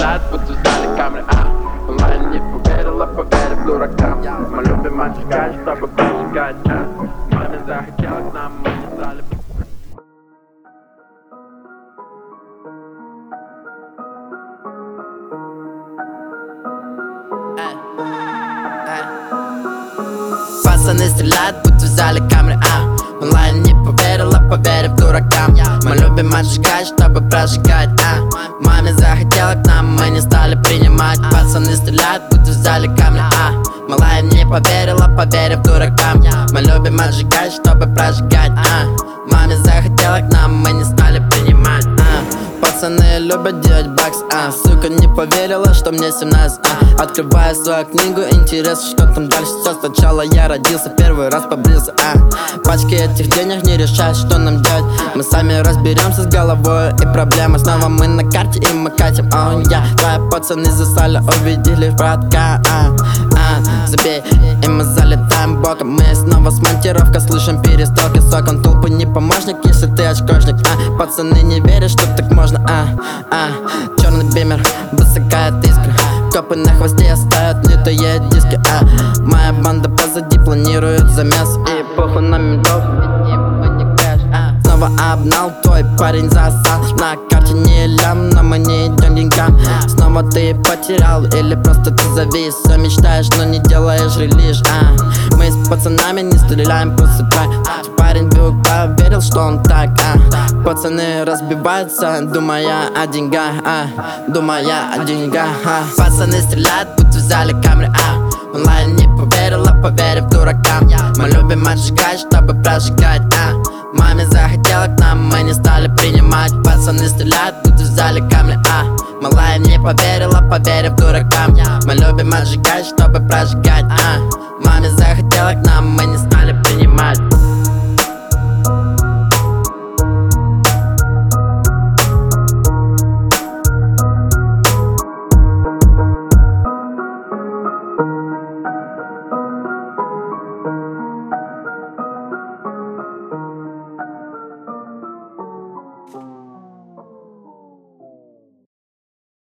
взгляд, будто в зале камеры, онлайн не поверила, поверив дуракам. Мы любим отжигать, чтобы прожигать, маме захотела к нам, мы не стали. Пацаны стреляют, будто в зале камеры, онлайн не поверила, поверив дуракам. Мы любим отжигать, чтобы прожигать, маме захотела к нам, мы не стали принимать. Пацаны стреляют, будто в зале камеры, малая не поверила, поверив дуракам. Мы любим отжигать, чтобы прожигать, маме захотела к нам, мы не стали принимать. Пацаны любят делать бакс, сука не поверила, что мне 17, Открываю свою книгу, интересно, что там дальше. Все сначала я родился, первый раз побрился, Пачки этих денег не решают, что нам делать. Мы сами разберемся с головой и проблемой. Снова мы на карте и мы катим, Твои пацаны засали, увидели братка, Забей, и мы залетаем боком. Мы снова с монтировкой, слышим перестрелки с окон. Толпы не помощник, если ты очкошник, Пацаны не верят, что так можно, Черный бимер, высокая искра. Копы на хвосте оставят литые диски, Моя банда позади планирует замес. И похуй на ментов, снова обнал, твой парень засал. На карте не лям, но мы не идем деньгам. Снова ты потерял или просто ты завис. Все мечтаешь, но не делаешь релиз, Мы с пацанами не стреляем просто так. Парень вдруг поверил, что он так, Пацаны разбиваются, думая о деньгах, думая о деньгах, Пацаны стреляют, будто в зале камеры, онлайн не поверила, поверив дуракам. Мы любим отжигать, чтобы прожигать, маме захотела к нам, мы не стали принимать. Пацаны стреляют, будто в зале камеры, малая не поверила, поверив дуракам. Мы любим отжигать, чтобы прожигать, маме захотела к нам, мы